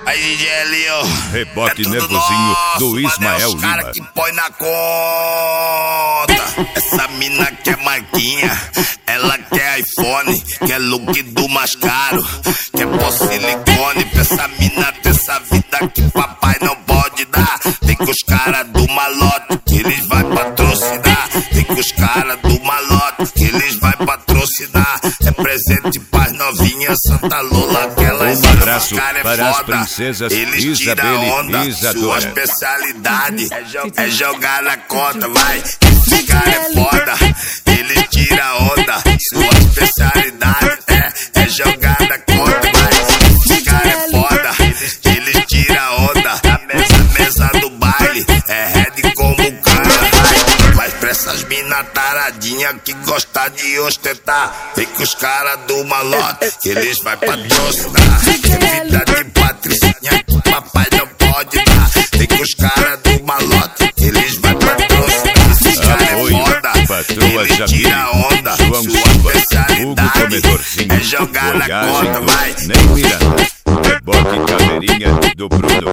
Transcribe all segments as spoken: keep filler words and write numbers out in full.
Aí, D J Elinho, Rebote é nervosinho nosso, do Ismael mano, é os cara Lima. que põe na conta. Essa mina quer marquinha, ela quer iPhone, quer look do mais caro, quer pó silicone. Pra essa mina ter essa vida que papai não pode dar. Vem com os cara do malote, que eles vai patrocinar. Vem com os cara do malote, que eles vai patrocinar. É presente pras novinhas, Santa Lola, aquelas Um abraço cara é para as foda. princesas Eles Isabelle tiram onda, e sua Isadora. especialidade é jogar na conta, vai. Esse cara é foda, eles tiram onda, sua especialidade é, é jogar na conta, vai. Esse cara é foda, eles tiram onda, a mesa, mesa do baile é red como cara, vai. Mas pra essas mina taradinha que gosta de ostentar, vem com os cara do malote, que eles vai patrocinar. É vida de patricinha que papai não pode dar. Vem com os cara do malote, que eles vai patrocinar. Esse cara é foda, ele tira onda, João sua Silva, especialidade Hugo Comedorzinho, é jogar na Folhagem conta, do vai. Ney Miranda, Rebote Caveirinha do Bruno.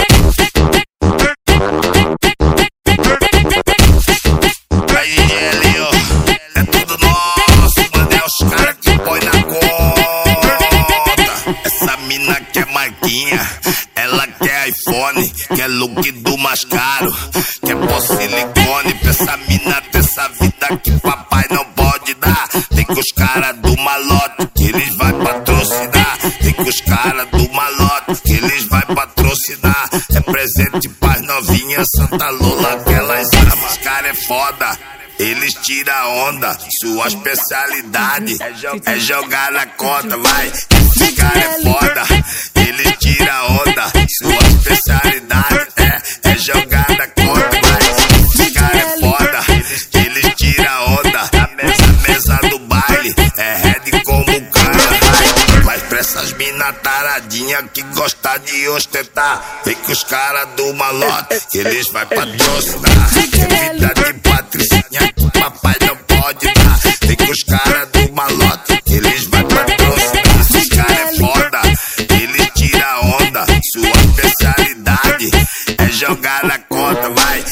Aí, D J Elinho, é tudo nosso, mano, é os cara que põe na conta. Essa mina quer marquinha, ela quer iPhone, quer look do mais caro, quer pó silicone. Pra essa mina ter essa vida que papai não pode dar. Vem com os cara do malote, que eles vai patrocinar. Vem com os cara do malote, que eles vai patrocinar. É presente pras novinhas, Santa Lola, aquelas armas. Cara é foda, eles tiram onda, sua especialidade é jogar na conta, vai. Esse cara é foda, eles tiram onda, sua especialidade é, é jogar na conta, vai. Esse cara é foda, eles tiram onda, a mesa, mesa do baile é red como cara, vai. Mas pra essas mina taradinha que gosta de ostentar, vem com os cara do malote, que eles vai patrocinar. É vida de patricinha que papai não pode dar. Vem com os cara do malote, que eles vai patrocinar. Esse cara é foda, ele tira onda, sua especialidade é jogar na conta, vai.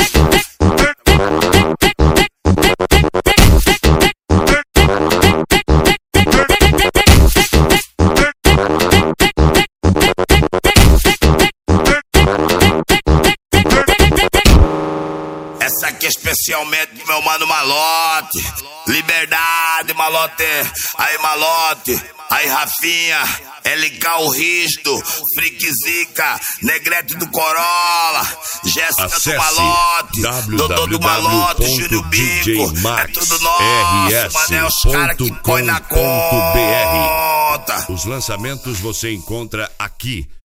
Essa aqui é especialmente pro meu mano Malote. Liberdade, Malote. Aí, Malote. Aí, Rafinha. L K o Risto. Frick Zica. Negrete do Corolla. Jéssica Acesse do Malote. Dodô do Malote. Júlio Bico. É tudo nosso, mano. É os caras que põe na conta. Os lançamentos você encontra aqui